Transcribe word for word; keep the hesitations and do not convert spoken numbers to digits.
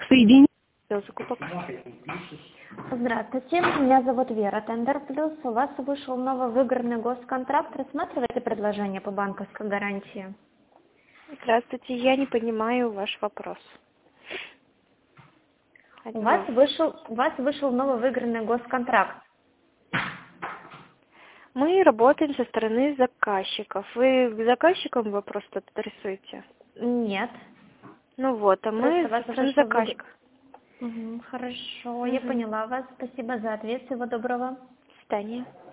Соедини... Закупок. Здравствуйте, меня зовут Вера, Тендер Плюс. У вас вышел новый выигранный госконтракт. Рассматриваете предложение по банковской гарантии? Здравствуйте, я не понимаю ваш вопрос. У вас вышел, у вас вышел новый выигранный госконтракт. Мы работаем со стороны заказчиков. Вы к заказчикам вопрос тут адресуете? Нет. Ну вот, а мы Просто со стороны заказчиков. Угу, хорошо, Угу. я поняла вас. Спасибо за ответ. Всего доброго. До свидания.